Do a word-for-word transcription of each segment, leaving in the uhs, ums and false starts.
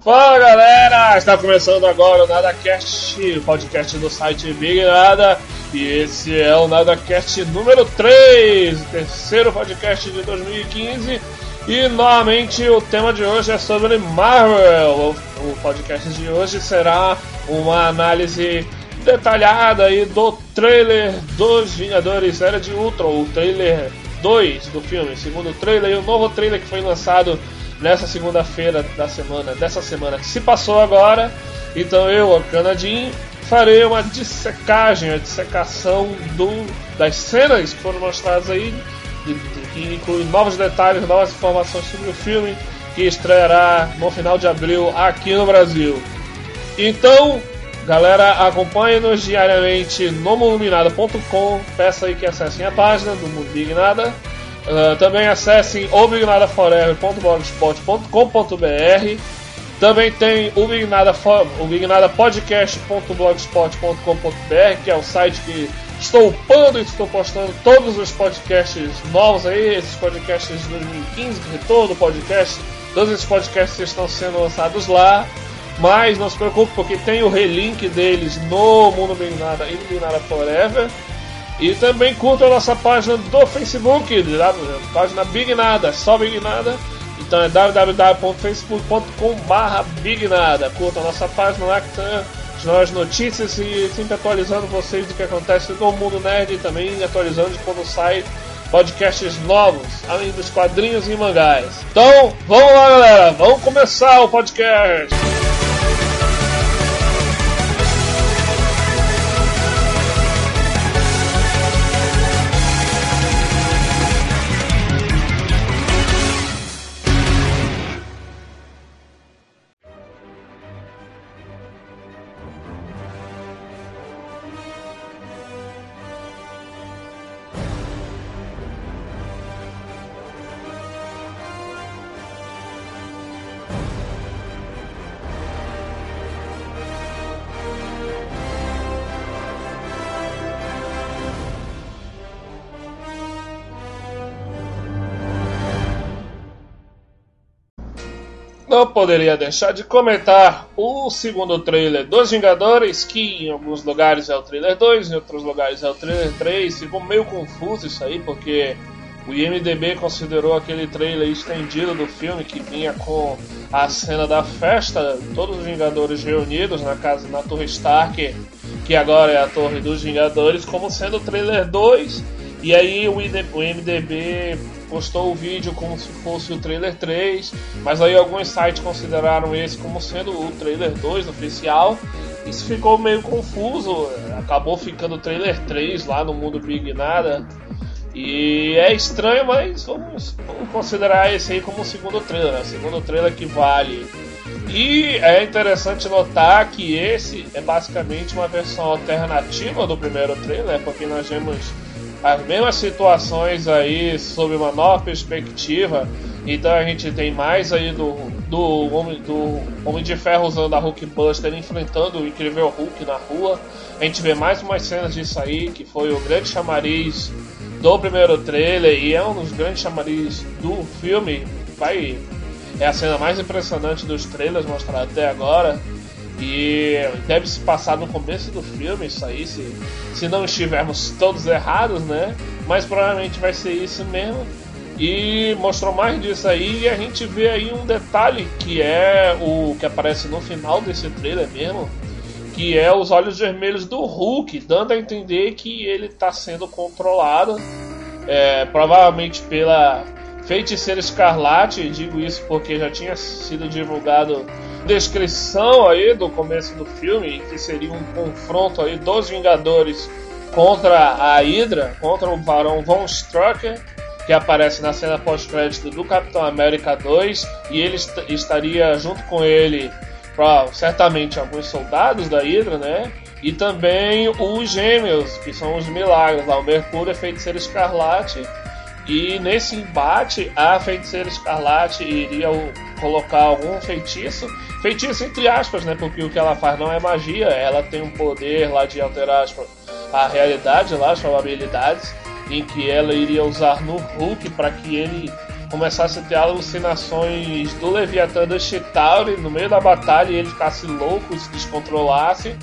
Fala galera, está começando agora o NadaCast, podcast do site Big Nada, e esse é o NadaCast número três, o terceiro podcast de dois mil e quinze, e novamente o tema de hoje é sobre Marvel. O podcast de hoje será uma análise detalhada aí do trailer dos Vingadores Era de Ultron, o trailer dois do filme, segundo trailer, e o novo trailer que foi lançado nessa segunda-feira da semana, dessa semana que se passou agora. Então eu, o Canadinho, farei uma dissecagem, a dissecação do, das cenas que foram mostradas aí, de, de, que inclui novos detalhes, novas informações sobre o filme, que estreará no final de abril aqui no Brasil. Então, galera, acompanhe-nos diariamente no mundo big nada ponto com, peça aí que acessem a página do Mundo Big Nada. Uh, também acessem o big nada forever ponto blogspot ponto com ponto b r. Também tem o Big Nada, o Big Nada podcast ponto blogspot ponto com ponto b r, que é o site que estou upando e estou postando todos os podcasts novos aí, esses podcasts de dois mil e quinze, retorno do podcast, todos esses podcasts estão sendo lançados lá. Mas não se preocupe, porque tem o relink deles no Mundo Big Nada e no Big Nada Forever. E também curta a nossa página do Facebook, a página Big Nada, só Big Nada. Então é w w w ponto facebook ponto com barra big nada. Curta a nossa página lá, que tem as notícias e sempre atualizando vocês do que acontece no mundo nerd, e também atualizando de quando sai podcasts novos, além dos quadrinhos e mangás. Então, vamos lá galera, vamos começar o podcast! Não poderia deixar de comentar o segundo trailer dos Vingadores, que em alguns lugares é o trailer dois, em outros lugares é o trailer três. Ficou meio confuso isso aí, porque o I M D B considerou aquele trailer estendido do filme, que vinha com a cena da festa, todos os Vingadores reunidos na casa, na Torre Stark, que agora é a Torre dos Vingadores, como sendo o trailer dois. E aí o I M D B postou o vídeo como se fosse o trailer três, mas aí alguns sites consideraram esse como sendo o trailer dois oficial. Isso ficou meio confuso, acabou ficando o trailer três lá no Mundo Big Nada. E é estranho, mas vamos, vamos considerar esse aí como o segundo trailer, né? O segundo trailer que vale. E é interessante notar que esse é basicamente uma versão alternativa do primeiro trailer, porque nós vemos as mesmas situações aí sob uma nova perspectiva. Então a gente tem mais aí do, do, homem, do Homem de Ferro usando a Hulkbuster enfrentando o Incrível Hulk na rua. A gente vê mais umas cenas disso aí, que foi o grande chamariz do primeiro trailer e é um dos grandes chamariz do filme. Vai, é a cena mais impressionante dos trailers mostrados até agora. E deve se passar no começo do filme isso aí, se, se não estivermos todos errados, né? Mas provavelmente vai ser isso mesmo. E mostrou mais disso aí, e a gente vê aí um detalhe que é o que aparece no final desse trailer mesmo, que é os olhos vermelhos do Hulk, dando a entender que ele está sendo controlado, é, provavelmente pela Feiticeira Escarlate. Digo isso porque já tinha sido divulgado descrição aí do começo do filme, que seria um confronto aí dos Vingadores contra a Hydra, contra o Barão Von Strucker, que aparece na cena pós-crédito do Capitão América dois, e ele est- estaria junto com ele, pra, certamente, alguns soldados da Hydra, né? E também os gêmeos, que são os milagres, lá, o Mercúrio e a Feiticeira Escarlate. E nesse embate, a Feiticeira Escarlate iria colocar algum feitiço, feitiço entre aspas, né? Porque o que ela faz não é magia, ela tem um poder lá de alterar a realidade, lá, as probabilidades, em que ela iria usar no Hulk para que ele começasse a ter alucinações do Leviatã do Chitauri no meio da batalha e ele ficasse louco, se descontrolasse.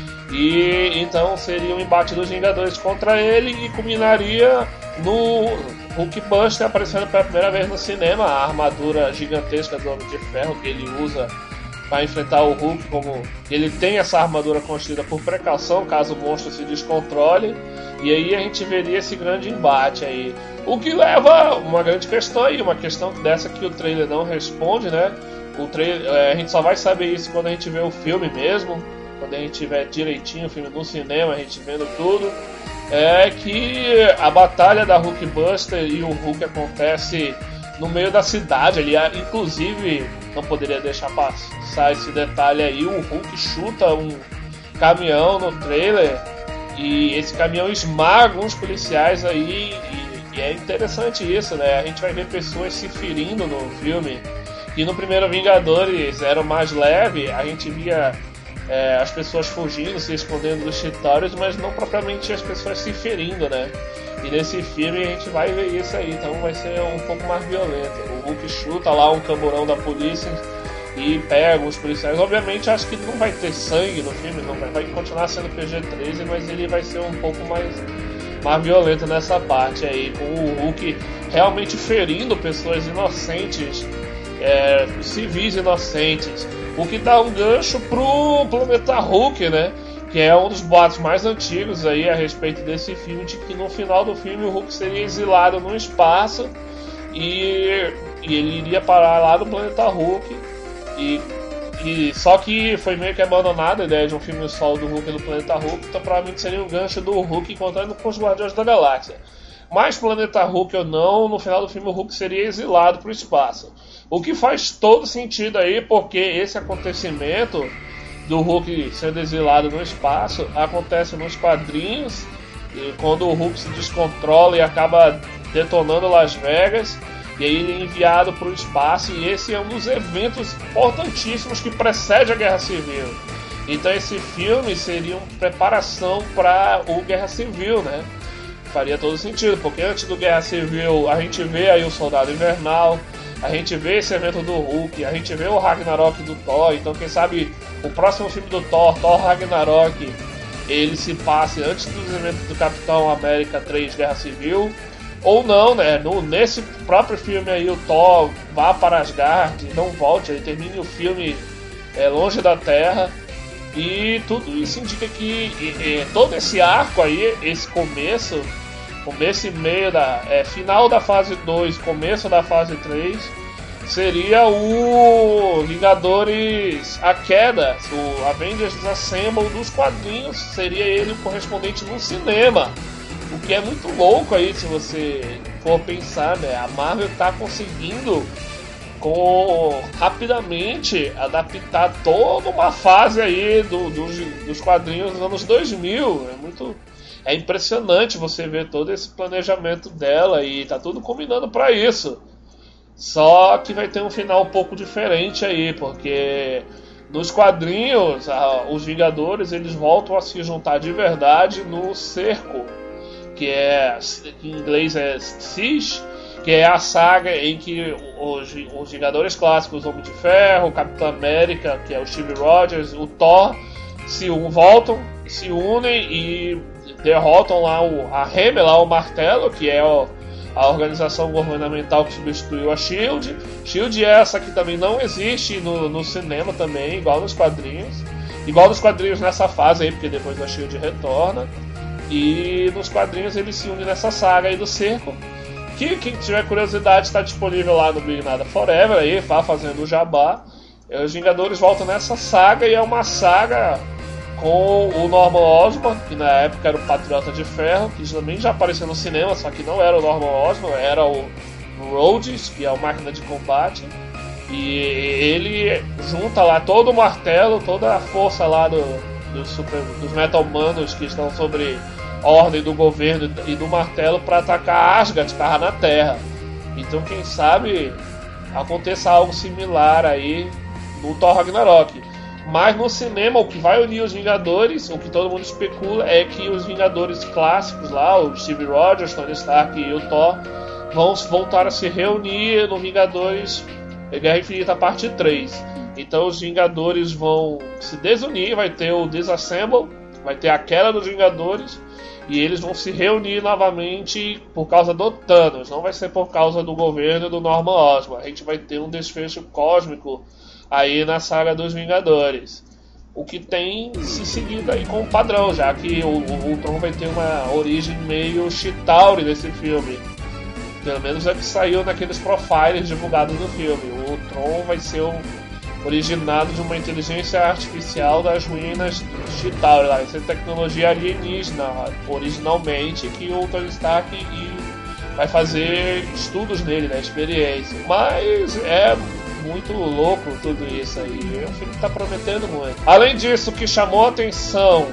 E então seria um embate dos Vingadores contra ele e culminaria no Hulkbuster aparecendo pela primeira vez no cinema, a armadura gigantesca do Homem de Ferro que ele usa para enfrentar o Hulk, como ele tem essa armadura construída por precaução caso o monstro se descontrole, e aí a gente veria esse grande embate aí. O que leva a uma grande questão aí, uma questão dessa que o trailer não responde, né? O trailer, a gente só vai saber isso quando a gente vê o filme mesmo, quando a gente tiver direitinho o filme no cinema, a gente vendo tudo. É que a batalha da Hulkbuster e o Hulk acontece no meio da cidade. Ele, inclusive, não poderia deixar passar esse detalhe aí, o Hulk chuta um caminhão no trailer e esse caminhão esmaga uns policiais aí, e, e é interessante isso, né? A gente vai ver pessoas se ferindo no filme, e no primeiro Vingadores era mais leve, a gente via é, as pessoas fugindo, se escondendo dos Chitauris, mas não propriamente as pessoas se ferindo, né? E nesse filme a gente vai ver isso aí, então vai ser um pouco mais violento. O Hulk chuta lá um camburão da polícia e pega os policiais. Obviamente acho que não vai ter sangue no filme, não vai, vai continuar sendo P G treze, mas ele vai ser um pouco mais, mais violento nessa parte aí, com o Hulk realmente ferindo pessoas inocentes, é, civis inocentes, o que dá um gancho pro Planeta Hulk, né? Que é um dos boatos mais antigos aí a respeito desse filme, de que no final do filme o Hulk seria exilado no espaço e, e ele iria parar lá no Planeta Hulk. E, e só que foi meio que abandonada a ideia de um filme solo do Hulk no Planeta Hulk, então provavelmente seria um gancho do Hulk encontrando com os Guardiões da Galáxia. Mas Planeta Hulk ou não, no final do filme o Hulk seria exilado para o espaço. O que faz todo sentido aí, porque esse acontecimento do Hulk sendo exilado no espaço acontece nos quadrinhos, e quando o Hulk se descontrola e acaba detonando Las Vegas, e aí ele é enviado para o espaço, e esse é um dos eventos importantíssimos que precede a Guerra Civil. Então esse filme seria uma preparação para o Guerra Civil, né? Faria todo sentido, porque antes do Guerra Civil a gente vê aí o Soldado Invernal, a gente vê esse evento do Hulk, a gente vê o Ragnarok do Thor, então quem sabe o próximo filme do Thor, Thor Ragnarok, ele se passe antes dos eventos do Capitão América três Guerra Civil, ou não, né? No, nesse próprio filme aí o Thor vá para Asgard, não volte, ele termine o filme é, longe da Terra, e tudo isso indica que e, e, todo esse arco aí, esse começo, começo e meio da é, final da fase dois, começo da fase três, seria o Vingadores A Queda, o Avengers Assemble dos quadrinhos, seria ele o correspondente no cinema. O que é muito louco aí, se você for pensar, né? A Marvel está conseguindo com, rapidamente adaptar toda uma fase aí do, do, dos quadrinhos dos anos dois mil. É muito, é impressionante você ver todo esse planejamento dela e tá tudo combinando para isso. Só que vai ter um final um pouco diferente aí, porque nos quadrinhos a, os Vingadores eles voltam a se juntar de verdade no Cerco, que é, em inglês é Siege, que é a saga em que os, os Vingadores clássicos, o Homem de Ferro, o Capitão América, que é o Steve Rogers, o Thor, se um, voltam, se unem e derrotam lá o, a Hammer, lá o Martelo, que é o, a organização governamental que substituiu a Shield. Shield é essa que também não existe no, no cinema também, igual nos quadrinhos. Igual nos quadrinhos nessa fase aí, porque depois a Shield retorna. E nos quadrinhos ele se une nessa saga aí do Cerco, que quem tiver curiosidade está disponível lá no Big Nada Forever aí, tá fazendo o jabá. Os Vingadores voltam nessa saga e é uma saga com o Norman Osborn, que na época era o Patriota de Ferro, que também já apareceu no cinema, só que não era o Norman Osborn, era o Rhodes, que é o Máquina de Combate. E ele junta lá todo o martelo, toda a força lá do, do super, dos Metal-Manos que estão sobre ordem do governo e do martelo para atacar Asgard, que estava na Terra. Então quem sabe aconteça algo similar aí no Thor Ragnarok. Mas no cinema o que vai unir os Vingadores, o que todo mundo especula, é que os Vingadores clássicos lá, o Steve Rogers, Tony Stark e o Thor, vão voltar a se reunir no Vingadores Guerra Infinita parte três. Então os Vingadores vão se desunir, vai ter o Disassemble, vai ter a queda dos Vingadores, e eles vão se reunir novamente por causa do Thanos. Não vai ser por causa do governo do Norman Osborn. A gente vai ter um desfecho cósmico aí na saga dos Vingadores. O que tem se seguido aí com o padrão, já que o, o Ultron vai ter uma origem meio Chitauri nesse filme. Pelo menos é que saiu naqueles profiles divulgados no filme. O Ultron vai ser o originado de uma inteligência artificial das ruínas Chitauri. Vai ser tecnologia alienígena originalmente, que o Tony Stark e vai fazer estudos nele, né, experiência. Mas é muito louco tudo isso aí. O filme tá prometendo muito. Além disso, o que chamou a atenção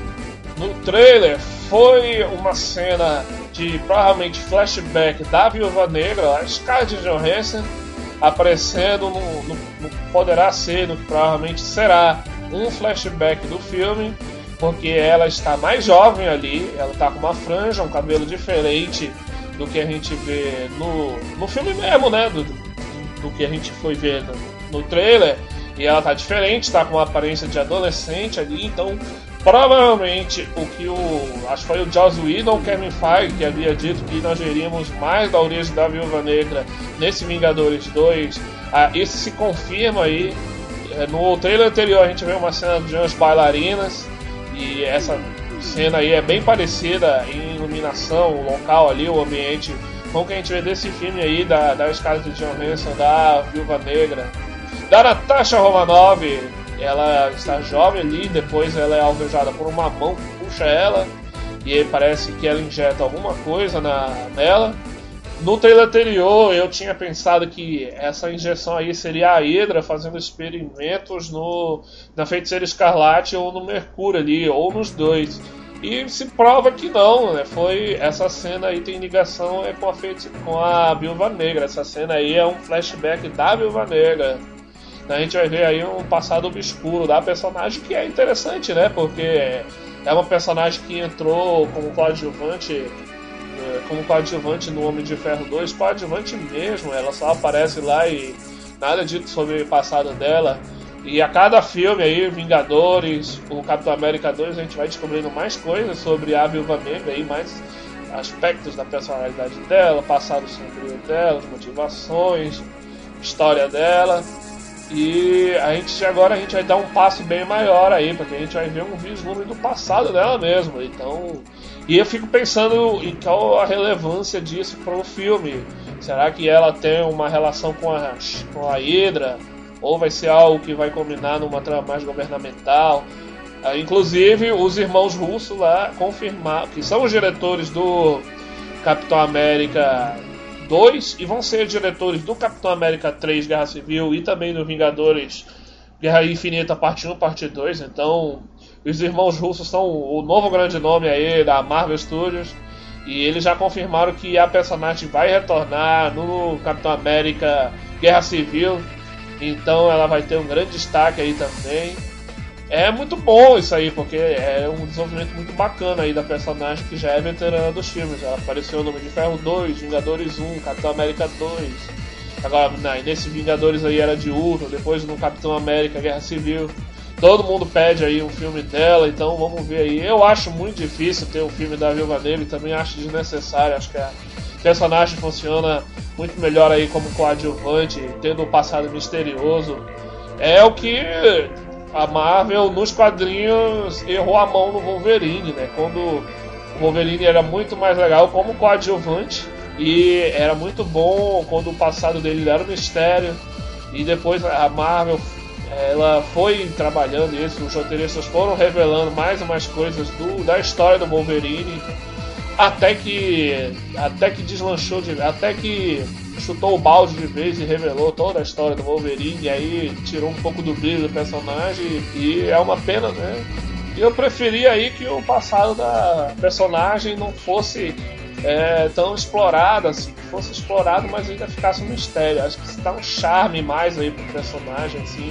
no trailer foi uma cena de provavelmente flashback da Viúva Negra, a Scarlett Johansson aparecendo no, no, no poderá ser, no que provavelmente será um flashback do filme, porque ela está mais jovem ali, ela está com uma franja, um cabelo diferente do que a gente vê no, no filme mesmo, né? Do, do que a gente foi ver no, no trailer, e ela tá diferente, tá com uma aparência de adolescente ali, então provavelmente o que o, acho que foi o Joss Whedon, Kevin Feige, que havia dito que nós veríamos mais da origem da Viúva Negra nesse Vingadores dois, ah, isso se confirma aí. No trailer anterior a gente vê uma cena de umas bailarinas, e essa cena aí é bem parecida em iluminação, o local ali, o ambiente, com o que a gente vê desse filme aí, da, da Scarlett Johansson, da Viúva Negra, da Natasha Romanoff. Ela está jovem ali, depois ela é alvejada por uma mão que puxa ela, e aí parece que ela injeta alguma coisa na, nela. No trailer anterior eu tinha pensado que essa injeção aí seria a Hydra fazendo experimentos no, na Feiticeira Escarlate ou no Mercúrio ali, ou nos dois. E se prova que não, né? Foi, essa cena aí tem ligação é com, a feiti- com a Viúva Negra. Essa cena aí é um flashback da Viúva Negra. A gente vai ver aí um passado obscuro da personagem, que é interessante, né? Porque é uma personagem que entrou como coadjuvante, como coadjuvante no Homem de Ferro dois, coadjuvante mesmo, ela só aparece lá e nada dito sobre o passado dela. E a cada filme aí, Vingadores, o Capitão América dois, a gente vai descobrindo mais coisas sobre a Viúva Negra, aí, mais aspectos da personalidade dela, passado sombrio dela, motivações, história dela. E a gente agora a gente vai dar um passo bem maior aí, porque a gente vai ver um vislumbre do passado dela mesmo. Então, e eu fico pensando em qual a relevância disso para o filme. Será que ela tem uma relação com a, com a Hydra? Ou vai ser algo que vai combinar numa trama mais governamental? Ah, inclusive, os irmãos russos lá confirmaram que são os diretores do Capitão América dois e vão ser diretores do Capitão América três Guerra Civil e também do Vingadores Guerra Infinita parte um, parte dois. Então os irmãos russos são o novo grande nome aí da Marvel Studios, e eles já confirmaram que a personagem vai retornar no Capitão América Guerra Civil, então ela vai ter um grande destaque aí também. É muito bom isso aí, porque é um desenvolvimento muito bacana aí da personagem, que já é veterana dos filmes. Ela apareceu no Homem de Ferro dois, Vingadores um, Capitão América dois. Agora, nesse Vingadores aí era de Ultron, depois no Capitão América Guerra Civil. Todo mundo pede aí um filme dela, então vamos ver aí. Eu acho muito difícil ter um filme da Viúva Negra, e também acho desnecessário. Acho que a personagem funciona muito melhor aí como coadjuvante, tendo um passado misterioso. É o que a Marvel nos quadrinhos errou a mão no Wolverine, né? Quando o Wolverine era muito mais legal como coadjuvante, e era muito bom quando o passado dele era um mistério, e depois a Marvel ela foi trabalhando isso, os roteiristas foram revelando mais e mais coisas do, da história do Wolverine, até que até que deslanchou, de, até que chutou o balde de vez e revelou toda a história do Wolverine, e aí tirou um pouco do brilho do personagem, e é uma pena, né? E eu preferia aí que o passado da personagem não fosse é, tão explorado, assim, que fosse explorado, mas ainda ficasse um mistério. Acho que isso dá um charme mais aí pro personagem, assim.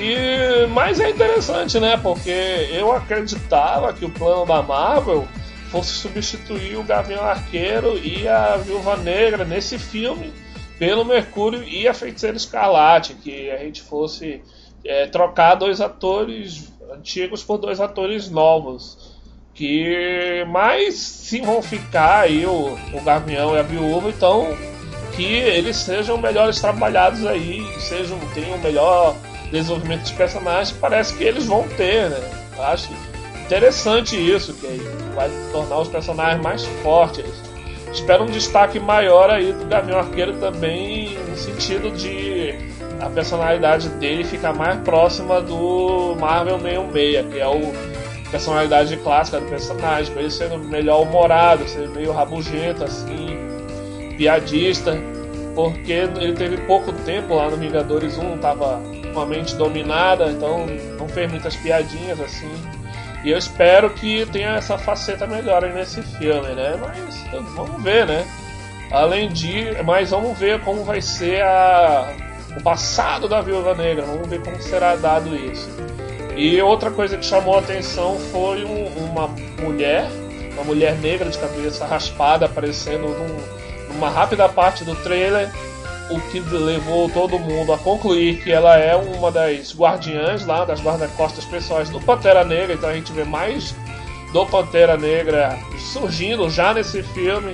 E, mas é interessante, né? Porque eu acreditava que o plano da Marvel fosse substituir o Gavião Arqueiro e a Viúva Negra nesse filme pelo Mercúrio e a Feiticeira Escarlate, que a gente fosse é, trocar dois atores antigos por dois atores novos, que mais sim vão ficar aí o, o Gavião e a Viúva, então que eles sejam melhores trabalhados aí, sejam, tenham melhor desenvolvimento de personagens, parece que eles vão ter, né? Eu acho interessante isso, que vai tornar os personagens mais fortes. Espero um destaque maior aí do Gavião Arqueiro também, no sentido de a personalidade dele ficar mais próxima do Marvel sessenta e seis, que é a personalidade clássica do personagem, ele sendo melhor humorado, sendo meio rabugento, assim, piadista, porque ele teve pouco tempo lá no Vingadores um, tava com a mente dominada, então não fez muitas piadinhas assim. E eu espero que tenha essa faceta melhor aí nesse filme, né? Mas vamos ver, né? Além de, mas vamos ver como vai ser a, o passado da Viúva Negra, vamos ver como será dado isso. E outra coisa que chamou a atenção foi um, uma mulher, uma mulher negra de cabeça raspada aparecendo num, numa rápida parte do trailer, o que levou todo mundo a concluir que ela é uma das guardiãs lá, das guarda-costas pessoais do Pantera Negra. Então a gente vê mais do Pantera Negra surgindo já nesse filme.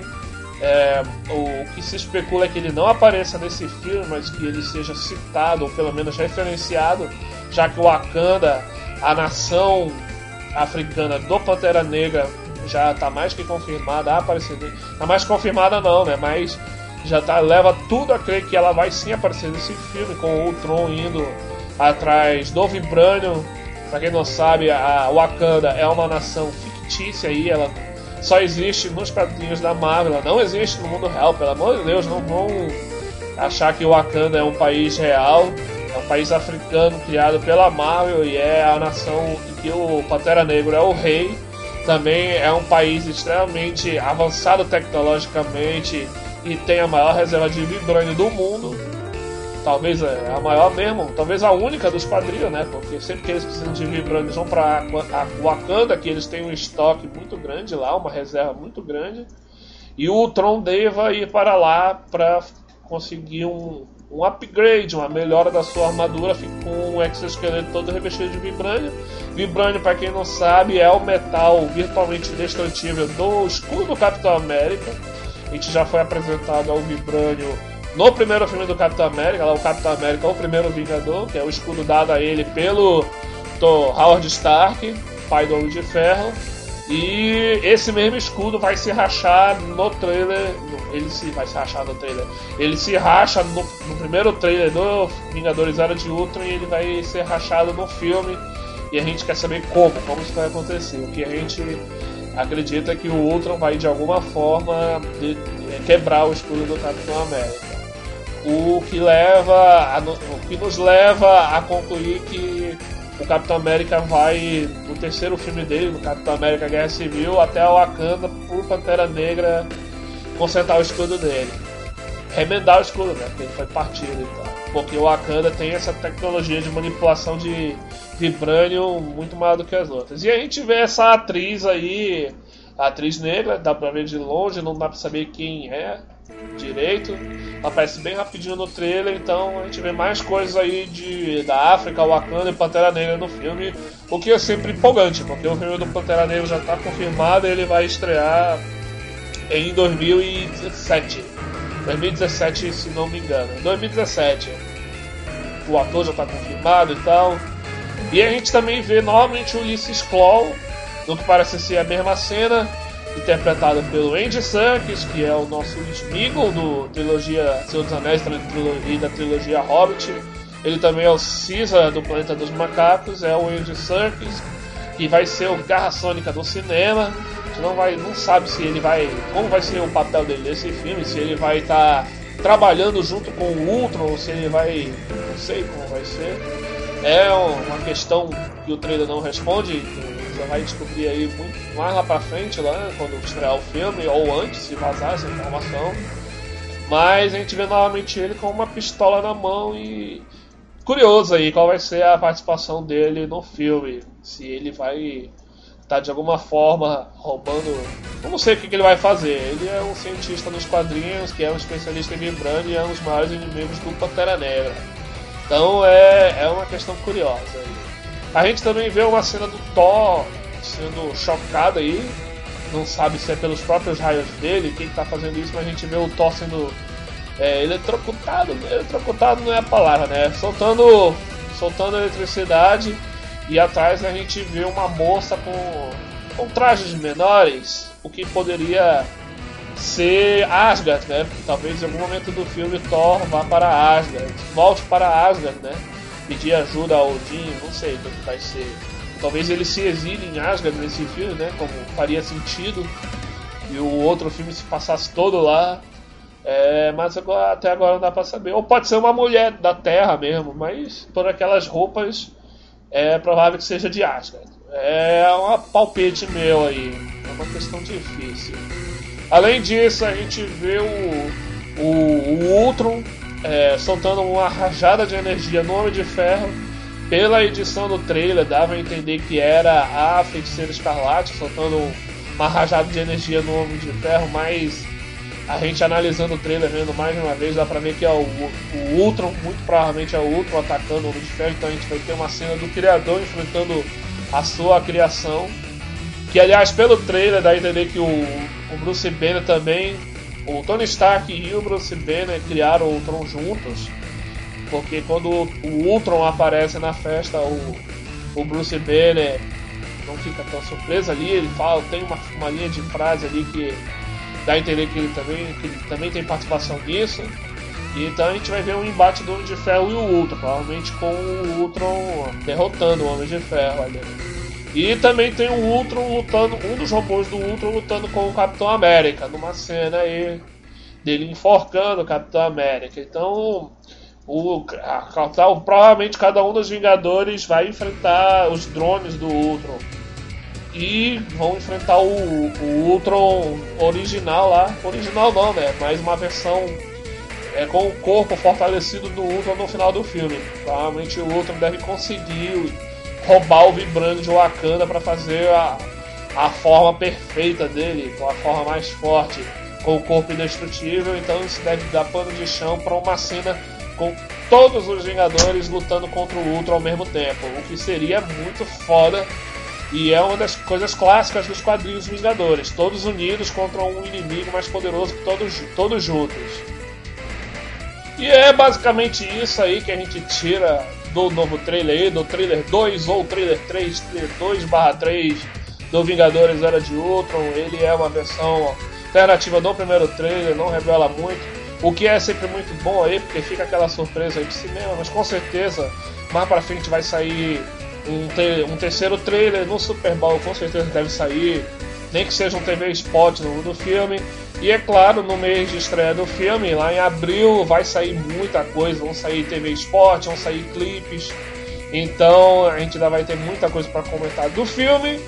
É, o que se especula é que ele não apareça nesse filme, mas que ele seja citado ou pelo menos referenciado, já que o Wakanda, a nação africana do Pantera Negra, já está mais que confirmada a aparecer. Está mais confirmada não, né? Mas já tá, leva tudo a crer que ela vai sim aparecer nesse filme, com o Ultron indo atrás do Vibranium. Pra quem não sabe, a Wakanda é uma nação fictícia aí, ela só existe nos quadrinhos da Marvel, ela não existe no mundo real, pelo amor de Deus, não vão achar que o Wakanda é um país real, é um país africano criado pela Marvel e é a nação em que o Pantera Negra é o rei. Também é um país extremamente avançado tecnologicamente e tem a maior reserva de Vibranium do mundo, talvez a maior mesmo, talvez a única dos quadrinhos, né? Porque sempre que eles precisam de Vibranium vão para Wakanda, que eles têm um estoque muito grande lá, uma reserva muito grande, e o Ultron deva ir para lá para conseguir um, um upgrade, uma melhora da sua armadura, fica com um exoesqueleto todo revestido de Vibranium. Vibranium, para quem não sabe, é o metal virtualmente indestrutível do escudo do Capitão América. A gente já foi apresentado ao Vibranium no primeiro filme do Capitão América, lá o Capitão América é o primeiro Vingador, que é o escudo dado a ele pelo Howard Stark, pai do Homem de Ferro. E esse mesmo escudo vai se rachar no trailer, ele se vai se rachar no trailer, ele se racha no, no primeiro trailer do Vingadores Era de Ultron e ele vai ser rachado no filme. E a gente quer saber como, como isso vai acontecer. O que a gente acredita que o Ultron vai de alguma forma de, de, quebrar o escudo do Capitão América. O que leva a, o que nos leva a concluir que o Capitão América vai, no terceiro filme dele, no Capitão América Guerra Civil, até a Wakanda por Pantera Negra consertar o escudo dele. Remendar o escudo, né? Porque ele foi partido e tal. Porque o Wakanda tem essa tecnologia de manipulação de Vibranium muito maior do que as outras. E a gente vê essa atriz aí, a atriz negra, dá pra ver de longe, não dá pra saber quem é direito. Ela aparece bem rapidinho no trailer, então a gente vê mais coisas aí de, da África, Wakanda e Pantera Negra no filme, o que é sempre empolgante, porque o filme do Pantera Negra já está confirmado e ele vai estrear em dois mil e dezessete. dois mil e dezessete, se não me engano. dois mil e dezessete. O ator já está confirmado e tal. E a gente também vê novamente o Ulysses Klaue, no que parece ser a mesma cena, interpretado pelo Andy Serkis, que é o nosso Sméagol do trilogia Senhor dos Anéis e da trilogia Hobbit. Ele também é o Caesar do Planeta dos Macacos, é o Andy Serkis, que vai ser o Garra Sônica do cinema. A gente não, vai, não sabe se ele vai, como vai ser o papel dele nesse filme, se ele vai estar tá trabalhando junto com o Ultron, ou se ele vai, não sei como vai ser. É uma questão que o trailer não responde, já vai descobrir aí muito mais lá pra frente, lá, quando estrear o filme, ou antes, se vazar essa informação. Mas a gente vê novamente ele com uma pistola na mão e curioso aí qual vai ser a participação dele no filme, se ele vai tá de alguma forma roubando. Eu não sei o que, que ele vai fazer. Ele é um cientista dos quadrinhos, que é um especialista em Vibranium e é um dos maiores inimigos do Pantera Negra. Então é, é uma questão curiosa. A gente também vê uma cena do Thor sendo chocado aí. Não sabe se é pelos próprios raios dele, quem está fazendo isso, mas a gente vê o Thor sendo é, eletrocutado. Eletrocutado não é a palavra, né? Soltando, soltando eletricidade. E atrás a gente vê uma moça com, com trajes menores, o que poderia ser Asgard, né? Talvez em algum momento do filme Thor vá para Asgard, volte para Asgard, né? Pedir ajuda a Odin, não sei o que vai ser. Talvez ele se exile em Asgard nesse filme, né? Como faria sentido. E o outro filme se passasse todo lá. É, mas agora, até agora não dá pra saber. Ou pode ser uma mulher da Terra mesmo, mas por aquelas roupas é provável que seja de Asgard. É um palpite meu aí. É uma questão difícil. Além disso, a gente vê o, o, o Ultron é, soltando uma rajada de energia no Homem de Ferro. Pela edição do trailer, dava a entender que era a Feiticeira Escarlate soltando uma rajada de energia no Homem de Ferro, mas a gente analisando o trailer, vendo mais de uma vez, dá pra ver que é o, o Ultron, muito provavelmente é o Ultron atacando o Homem de Ferro, então a gente vai ter uma cena do criador enfrentando a sua criação, que aliás pelo trailer dá a entender que o, o Bruce Banner também, o Tony Stark e o Bruce Banner criaram o Ultron juntos, porque quando o Ultron aparece na festa, o, o Bruce Banner não fica tão surpreso ali, ele fala, tem uma, uma linha de frase ali que dá a entender que ele também, que ele também tem participação nisso. E então a gente vai ver um embate do Homem de Ferro e o Ultron, provavelmente com o Ultron derrotando o Homem de Ferro ali. E também tem o Ultron lutando, um dos robôs do Ultron lutando com o Capitão América, numa cena aí dele enforcando o Capitão América. Então, o, a, a, provavelmente cada um dos Vingadores vai enfrentar os drones do Ultron. E vão enfrentar o, o Ultron original lá. Original não, né? Mas uma versão é, com o corpo fortalecido do Ultron no final do filme. Provavelmente o Ultron deve conseguir roubar o Vibranium de Wakanda para fazer a, a forma perfeita dele, com a forma mais forte, com o corpo indestrutível. Então isso deve dar pano de chão para uma cena com todos os Vingadores lutando contra o Ultron ao mesmo tempo, o que seria muito foda. E é uma das coisas clássicas dos quadrinhos Vingadores, todos unidos contra um inimigo mais poderoso que todos, todos juntos. E é basicamente isso aí que a gente tira do novo trailer aí, do trailer dois ou trailer três, trailer dois barra três do Vingadores Era de Ultron. Ele é uma versão alternativa do primeiro trailer, não revela muito, o que é sempre muito bom aí, porque fica aquela surpresa aí de cinema, mas com certeza mais pra frente vai sair Um, te- um terceiro trailer no Super Bowl, com certeza deve sair, nem que seja um T V Spot no, do filme. E é claro, no mês de estreia do filme, lá em abril, vai sair muita coisa, vão sair T V Spot, vão sair clipes. Então a gente ainda vai ter muita coisa para comentar do filme,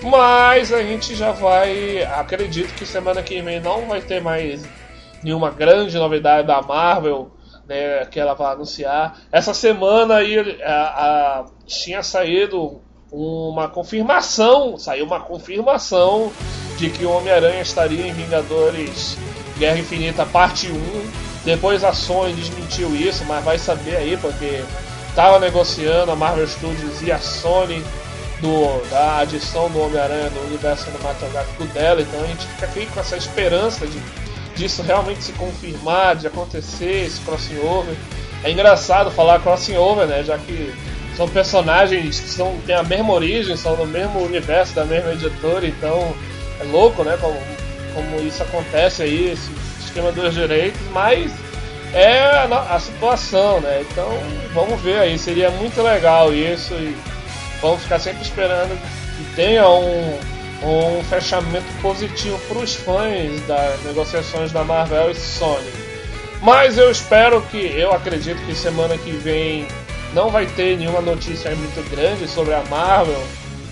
mas a gente já vai, acredito que semana que vem não vai ter mais nenhuma grande novidade da Marvel, né, que ela vai anunciar. Essa semana aí a, a, tinha saído uma confirmação, saiu uma confirmação de que o Homem-Aranha estaria em Vingadores Guerra Infinita parte um. Depois a Sony desmentiu isso, mas vai saber aí, porque estava negociando a Marvel Studios e a Sony do, da adição do Homem-Aranha no universo cinematográfico dela. Então a gente fica aqui com essa esperança de disso realmente se confirmar, de acontecer esse crossover. É engraçado falar crossover, né? Já que são personagens que são, têm a mesma origem, são do mesmo universo, da mesma editora, então é louco, né? Como, como isso acontece aí, esse esquema dos direitos, mas é a, a situação, né? Então vamos ver aí, seria muito legal isso e vamos ficar sempre esperando que tenha um um fechamento positivo para os fãs das negociações da Marvel e Sony. Mas eu espero que, eu acredito que semana que vem não vai ter nenhuma notícia muito grande sobre a Marvel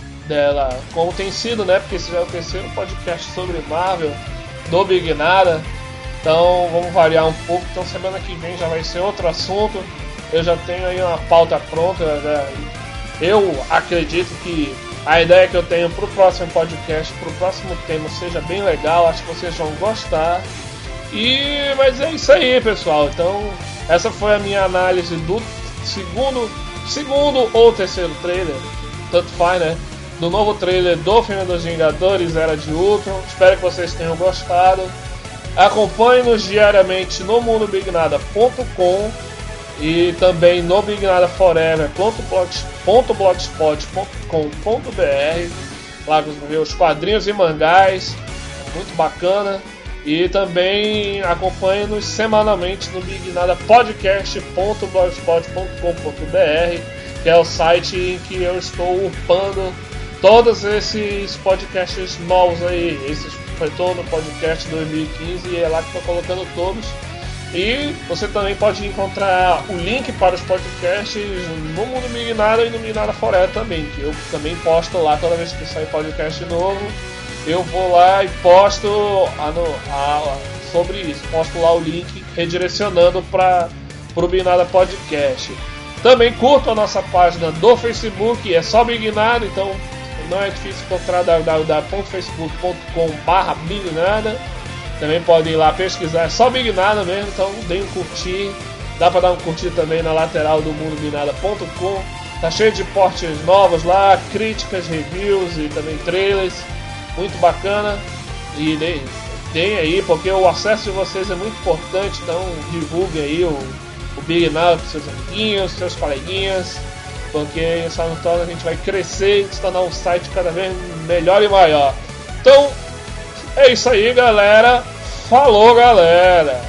dela, como tem sido, né? Porque esse já é o terceiro podcast sobre Marvel do Big Nada. Então vamos variar um pouco. Então semana que vem já vai ser outro assunto. Eu já tenho aí uma pauta pronta, né? Eu acredito que A ideia que eu tenho pro próximo podcast, pro próximo tema, seja bem legal, acho que vocês vão gostar. E mas é isso aí, pessoal. Então essa foi a minha análise do segundo, segundo ou terceiro trailer, tanto faz, né? Do novo trailer do filme dos Vingadores Era de Ultron. Espero que vocês tenham gostado. Acompanhe-nos diariamente no mundo big nada ponto com e também no big nada forever ponto blogspot ponto com ponto b r. Lá com os quadrinhos e mangás, muito bacana. E também acompanhe-nos semanalmente no big nada podcast ponto blogspot ponto com ponto b r, que é o site em que eu estou upando todos esses podcasts novos aí. Esses foi todo o podcast dois mil e quinze e é lá que estou colocando todos. E você também pode encontrar o link para os podcasts no Mundo Big Nada e no Big Nada Forever também, que eu também posto lá toda vez que sai podcast novo. Eu vou lá e posto a, a, sobre isso, posto lá o link redirecionando para o Big Nada Podcast. Também curta a nossa página do Facebook, é só Big Nada, então não é difícil encontrar w w w ponto facebook ponto com barra big nada. Também pode ir lá pesquisar, é só Big Nada mesmo, então deem um curtir. Dá para dar um curtir também na lateral do mundo big nada ponto com. Tá cheio de posts novos lá, críticas, reviews e também trailers. Muito bacana. E deem, deem aí, porque o acesso de vocês é muito importante, então divulguem aí o, o Big Nada para seus amiguinhos, seus coleguinhas, porque isso no torna a gente vai crescer e se tornar um site cada vez melhor e maior. Então, é isso aí, galera. Falou, galera.